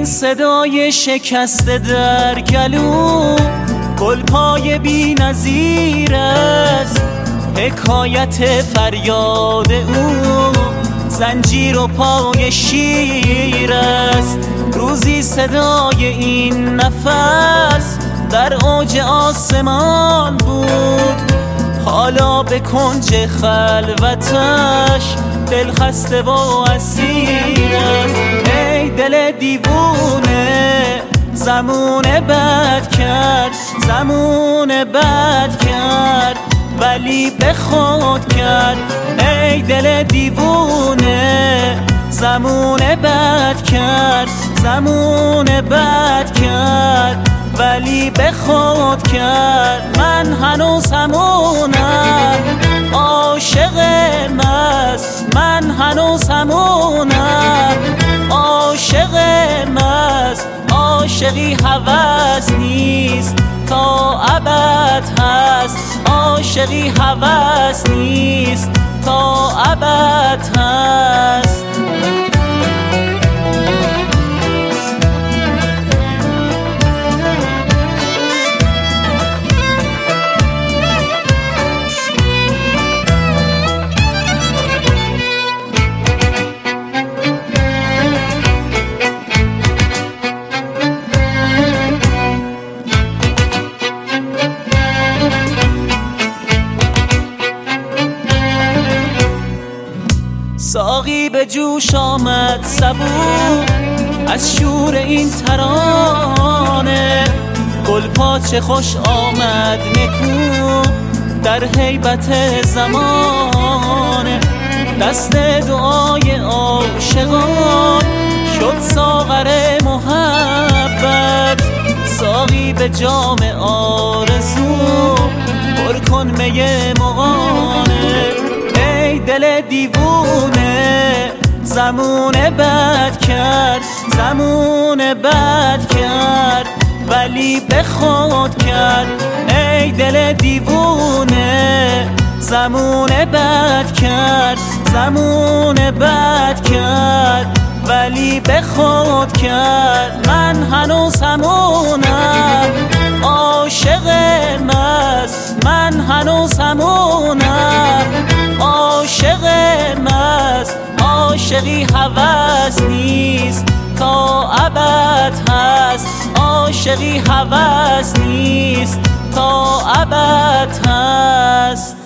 صدای شکسته در گلو گلپای بی نظیر است، حکایت فریاد او زنجیر و پای شیر است. روزی صدای این نفس در اوج آسمان بود، حالا به کنج خلوتش دل خسته و اسیر است. ای دل دیوونه زمونه بد کرد، زمونه بد کرد ولی به خود کرد. ای دل دیوونه زمونه بد کرد، زمونه بد کرد ولی به خود کرد. من هنوز همونم عاشق مست، من هنوز همونم عاشق مست. عاشقی هوس نیست تا ابد هست، عاشقی هوس نیست تا ابد هست. ساقی به جوش آمد صبور از شور این ترانه، گلپاچه خوش آمد نکو در هیبت زمانه. دست دعای عاشقان شد ساغر محبت، ساقی به جام آرزو پر کن می مغانه. ای دل دیوونه زمونه بد کرد، زمونه بد کرد ولی به خود کرد. ای دل دیوونه زمونه بد کرد، زمونه بد کرد ولی به خود کرد. من هنوز همونم عاشق مست، من هنوز همونم عاشق مست. عاشقی هوس نیست تا ابد هست، عاشقی هوس نیست تا ابد هست.